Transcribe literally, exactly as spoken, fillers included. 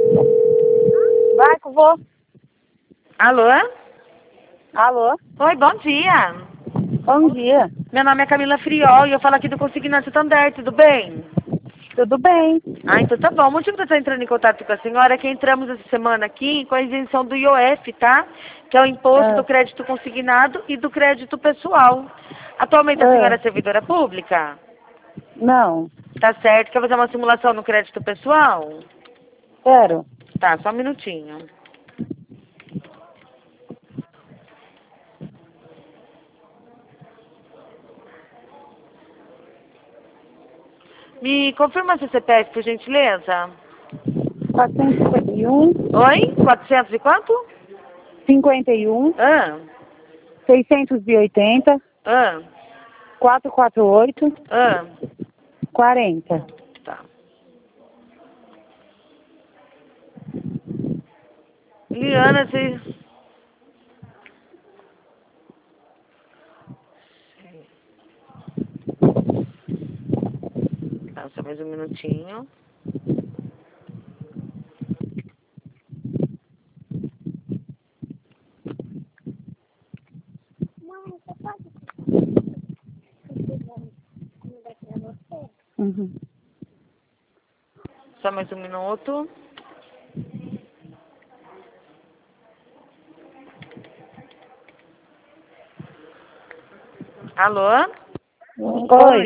Vai que eu vou. Alô? Alô? Oi, bom dia. Bom dia. Meu nome é Camila Friol e eu falo aqui do Consignado Santander, tudo bem? Tudo bem? Ah, então tá bom. O motivo que eu tô entrando em contato com a senhora é que entramos essa semana aqui com a isenção do I O F, tá? Que é o Imposto Ah, do Crédito Consignado e do Crédito Pessoal. Atualmente a senhora ah, é servidora pública? não. Tá certo. Quer fazer uma simulação no crédito pessoal? Quero. Tá, só um minutinho. Me confirma seu C P F, por gentileza? quatrocentos e cinquenta e um, Oi? quatrocentos e quanto? cinquenta e um, Ah, seiscentos e oitenta, ah, quatrocentos e quarenta e oito, ah. quarenta. Tá. Liana, você... Tá, só mais um minutinho. Uhum. Só mais um minuto. Alô? Oi.